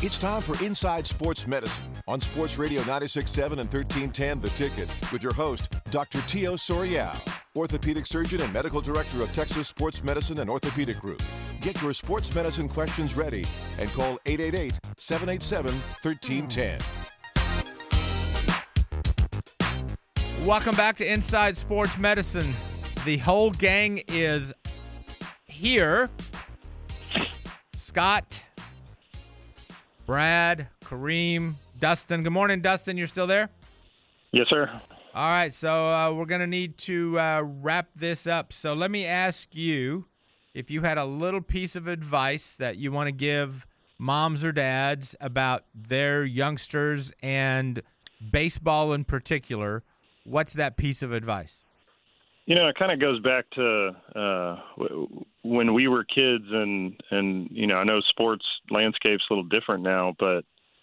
It's time for Inside Sports Medicine on Sports Radio 96.7 and 1310 The Ticket with your host, Dr. Tio Sorial, orthopedic surgeon and medical director of Texas Sports Medicine and Orthopedic Group. Get your sports medicine questions ready and call 888-787-1310. Welcome back to Inside Sports Medicine. The whole gang is here. Scott, Brad, Kareem, Dustin. Good morning, Dustin. You're still there? Yes, sir. All right, so we're going to need to wrap this up. So let me ask you if you had a little piece of advice that you want to give moms or dads about their youngsters and baseball in particular. What's that piece of advice? You know, it kind of goes back to when we were kids, and you know, I know sports landscape's a little different now, but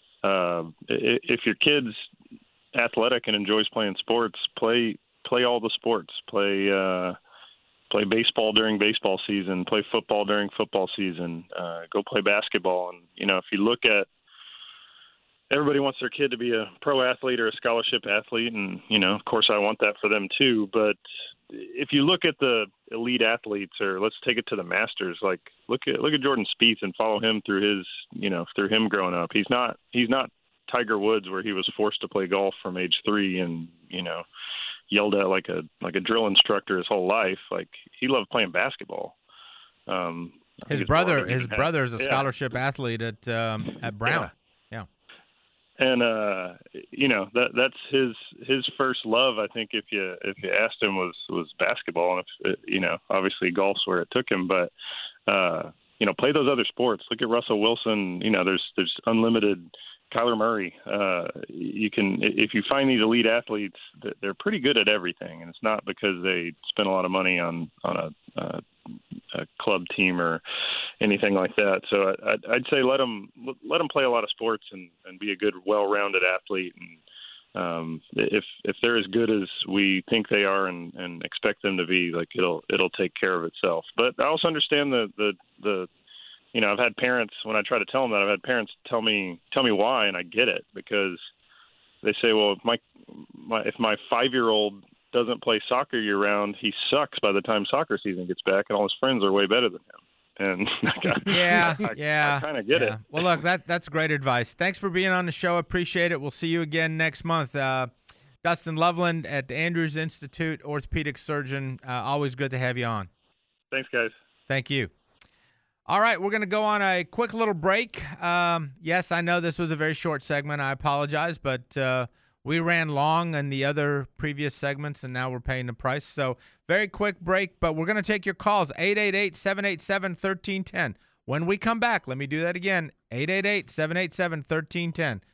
if your kid's athletic and enjoys playing sports, play all the sports. Play baseball during baseball season. Play football during football season. Go play basketball. And you know, if you look at, everybody wants their kid to be a pro athlete or a scholarship athlete, and you know, of course, I want that for them too. But if you look at the elite athletes, or let's take it to the Masters, like look at Jordan Spieth and follow him through him growing up. He's not Tiger Woods, where he was forced to play golf from age 3 and you know, yelled at like a drill instructor his whole life. Like, he loved playing basketball. His brother is a scholarship athlete at Brown. Yeah. And you know, that's his first love. I think if you asked him was basketball, and if you know, obviously golf's where it took him, but you know, play those other sports. Look at Russell Wilson. You know, there's unlimited. Kyler Murray. You can, if you find these elite athletes, they're pretty good at everything, and it's not because they spend a lot of money on a club team or anything like that. So I'd say let them play a lot of sports and be a good, well-rounded athlete. And if they're as good as we think they are and expect them to be, like, it'll take care of itself. But I also understand the you know, I've had parents, when I try to tell them that, I've had parents tell me why, and I get it, because they say, well, if my 5-year-old doesn't play soccer year-round, he sucks by the time soccer season gets back, and all his friends are way better than him. And I kind of get it. Well, look, that's great advice. Thanks for being on the show. Appreciate it. We'll see you again next month. Dustin Loveland at the Andrews Institute, orthopedic surgeon. Always good to have you on. Thanks, guys. Thank you. All right, we're going to go on a quick little break. Yes, I know this was a very short segment. I apologize, but we ran long in the other previous segments, and now we're paying the price. So very quick break, but we're going to take your calls, 888-787-1310. When we come back, let me do that again, 888-787-1310.